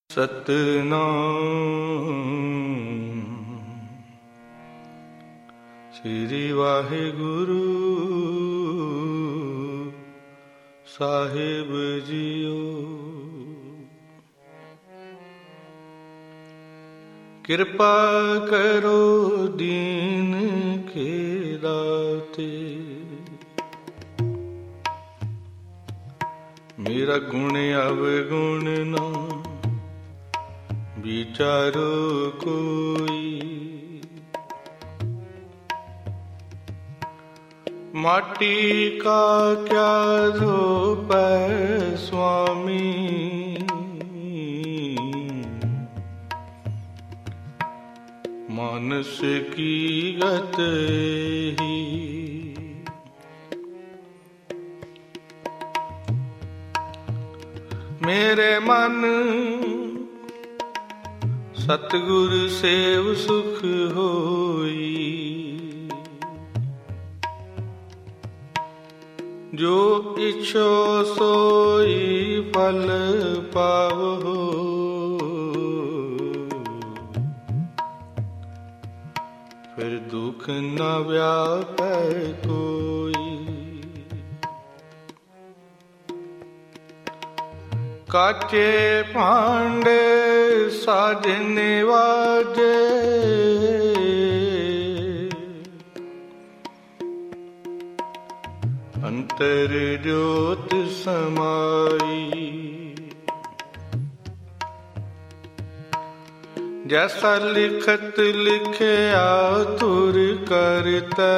सतनाम श्री वाहिगुरु साहिब जियो। कृपा करो दीन के दाते, मेरा गुण अवगुण ना विचारो कोई। माटी का क्या धोपै स्वामी, मानस की गत ही। मेरे मन सतगुर सेव सुख होई, जो इच्छो सोई फल पावो। फिर दुख न व्यापै कोई, काचे भांडे साजने वाजे, अंतर ज्योत समाई। जैसा लिखत लिखया तुर करतै,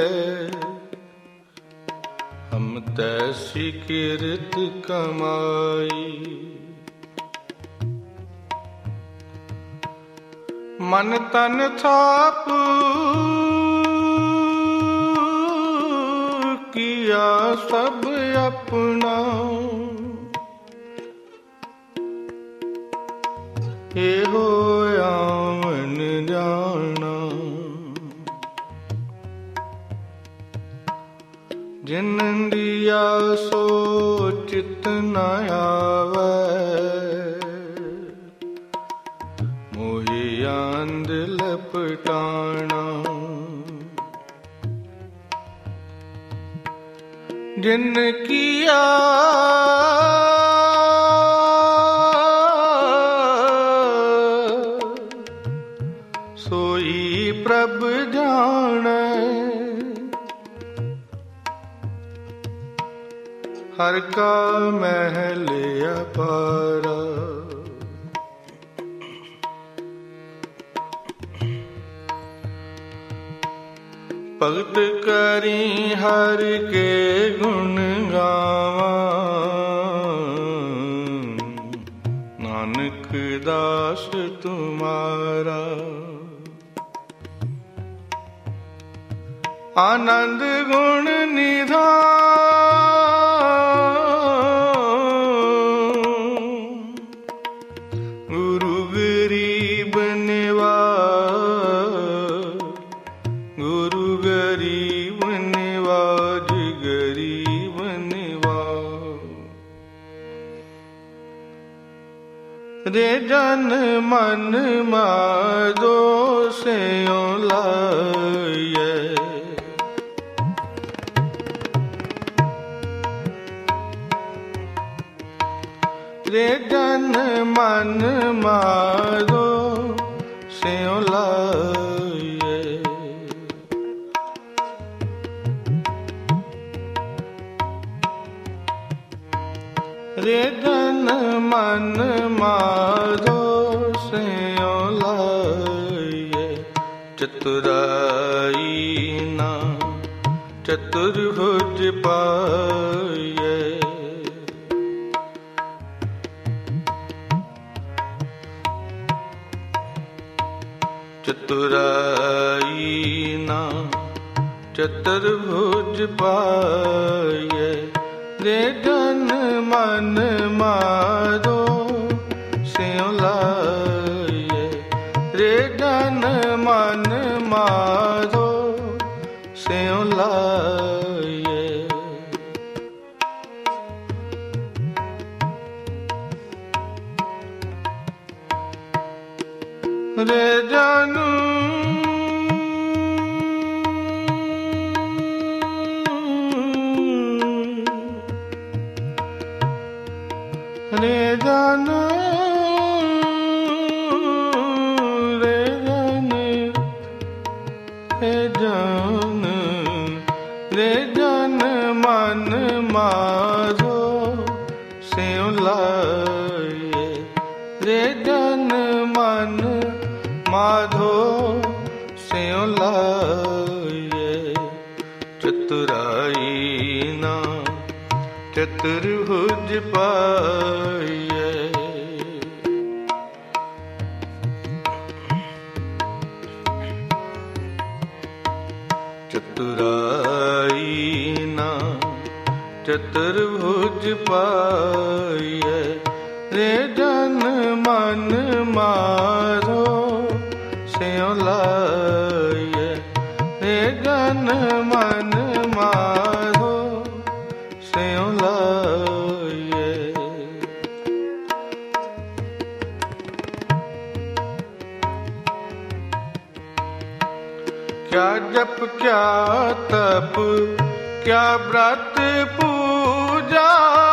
हम तैसी किरत कमाई। मन तन थाप किया सब अपना, ये हो आवन जाना। जिन दिया सो चित न आवे, मोहि आंध लपटाना। जिन किया सोई प्रभ जाने, हर का महल अपारा। भगत करी हर के गुण गावा, नानक दास तुम्हारा। आनंद गुण निधान, गुरु गरीब निवाज, गुरु गरीब निवाज, गरीब निवाज। रे जन मन मादो से लाए, रे जन मन मारो स्यों लाए। रे जन मन मारो स्यों लाए। चतुराई ना चतुर्भुज पाए, चतुराई ना चतुर्भुज पाए। रे जन मन मारो स्यों लाए, रे जन मन मारो स्यों लाए। रे जानू रे जानू रे जानू रे जान रे जान मन मारो स्यों लाए रे जन मन माधो स्यों लाए चतुराई ना चतुर्भुज पाए चतुराई ना चतुर्भुज पाए रे जन मन मारो स्यों लाए रे जन मन मारो स्यों लाए क्या जप क्या तप क्या व्रत पूजा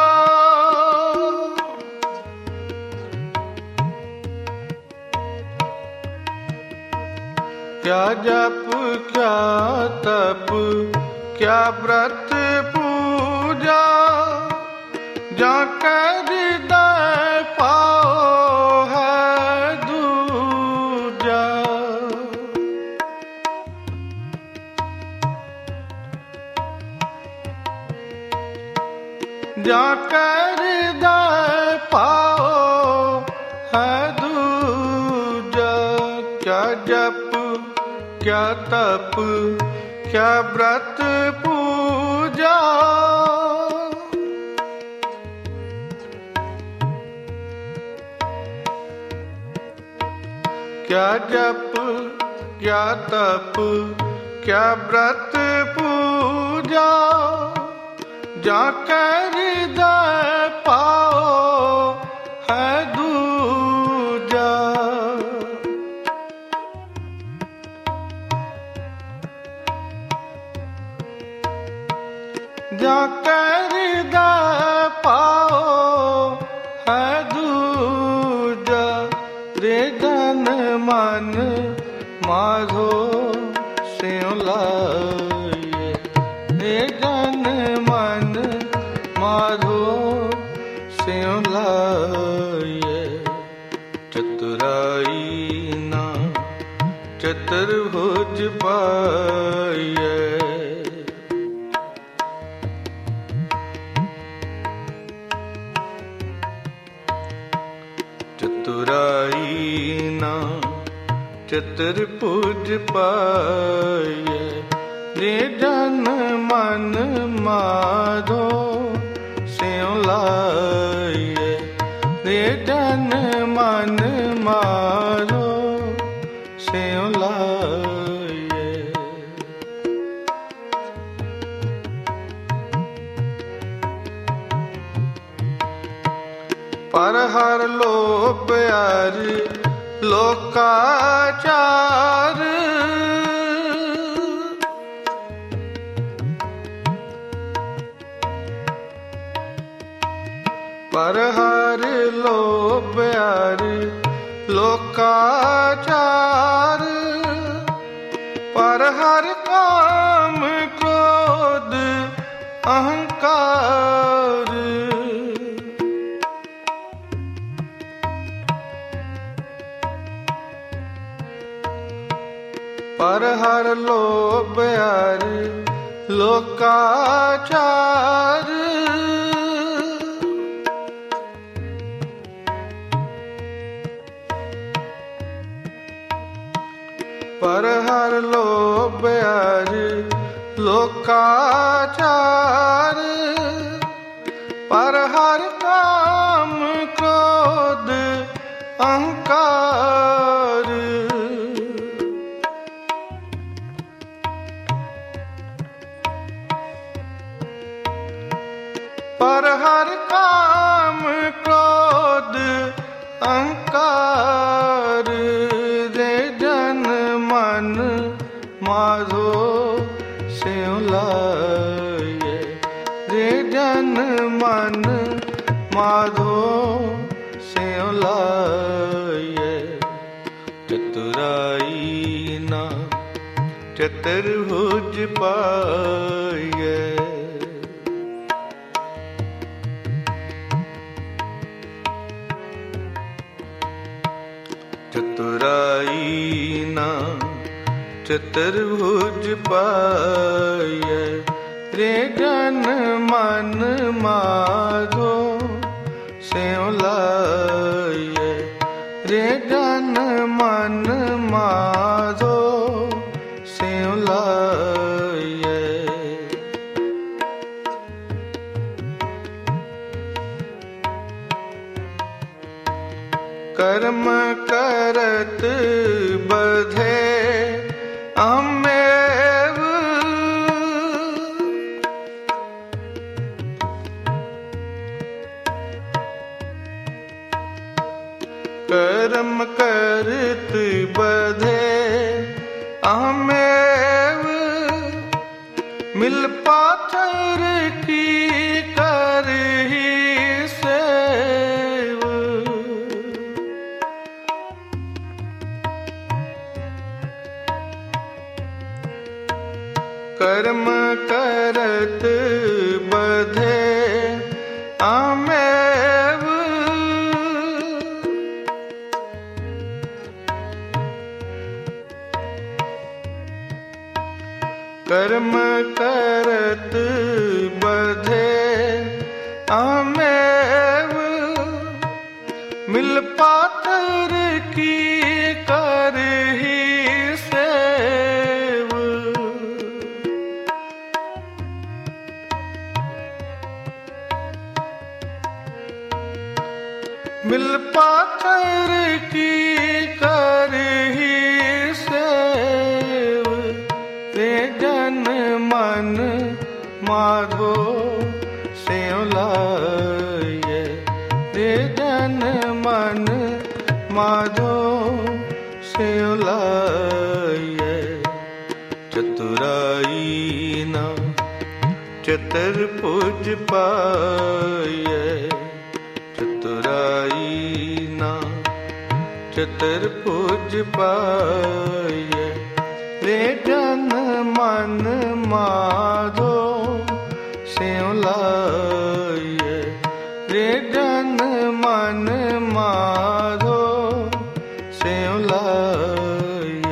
क्या जप क्या तप क्या व्रत पूजा जाकर हृदय पाओ है दूजा जाकर हृदय पाओ है दूजा क्या जप क्या तप क्या व्रत पूजा क्या जप क्या तप क्या व्रत पूजा जाकर हृदय पाओ है दूजा जाकर हृदय पाओ है दूजा रे जन मन माधो स्यों लाए रे जन मन माधो स्यों लाए चतुराई ना चतुर्भुज पाए चतुराई ना चतुर्भुज पाए रे जन मन माधो स्यों लाए रे जन मन माधो स्यों लाए पर हर लोभ यार लोकाचार पर हर लोभ यार लोकाचार पर हर काम क्रोध अहंकार पर हर लोभ यार लोकाचार पर हर लोभ यार लोकाचार पर हर काम क्रोध अहंकार पर हर काम क्रोध अहंकार रे लाय चतुराई ना चतुर्भुज पाय चतुराई ना चतुर्भुज पाय रे जन मन माधो स्यों लाय रे जन मन माधो स्यों लाय कर्म करत बधे अमेव कर्म करत बधे अमेव मिल पाथर की करही सेव कर्म करत बधे अमेव कर्म करत बधे अमेव मिल पातर की करही सेव मिल पाथर की करही सेव रे जन मन माधो स्यों लाय रे जन मन माधो स्यों लाय चतुराई ना चतुर्भुज पाय चतुराई ना चतुर्भुज पाय रे जन मन माधो स्यों लाय रे जन मन माधो स्यों लाय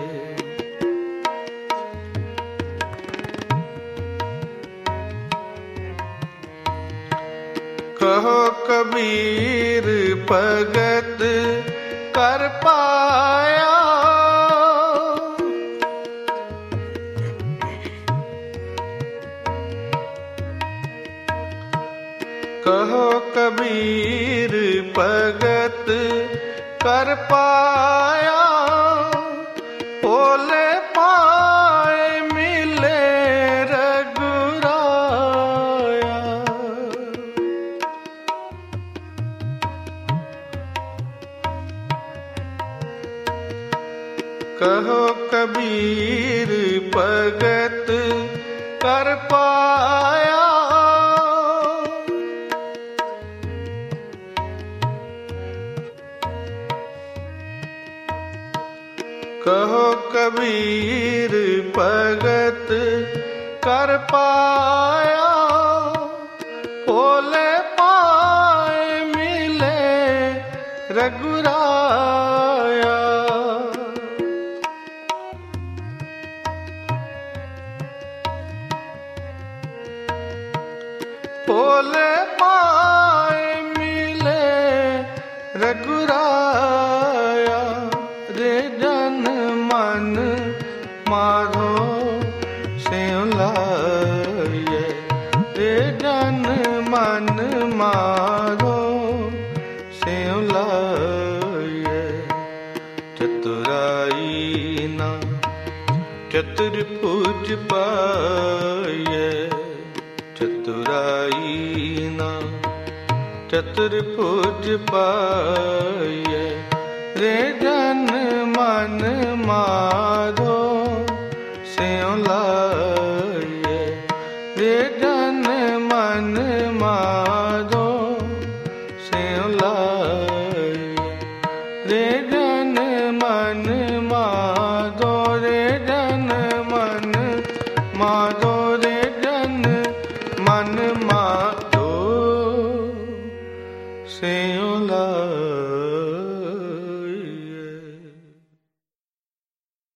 कहो कबीर भगत कर पाया कहो कबीर भगत कर पाया ओले पाए मिले रघुराया कहो कबीर भगत कर पाया कहो कबीर भगत कर पाया ओले पाए मिले रघुराया ओले पाए मिले रघुराया रे जन मन माधो स्यों लाय रे जन मन माधो स्यों लाय चतुराई ना चतुर्भुज पाय चतुराई ना चतुर्भुज पाय रे जन मन माधो स्यों लाय रे जन मन माधो स्यों लाय जन मन माधो रे जन मन माधो रे जन मन माधो स्यों लाए।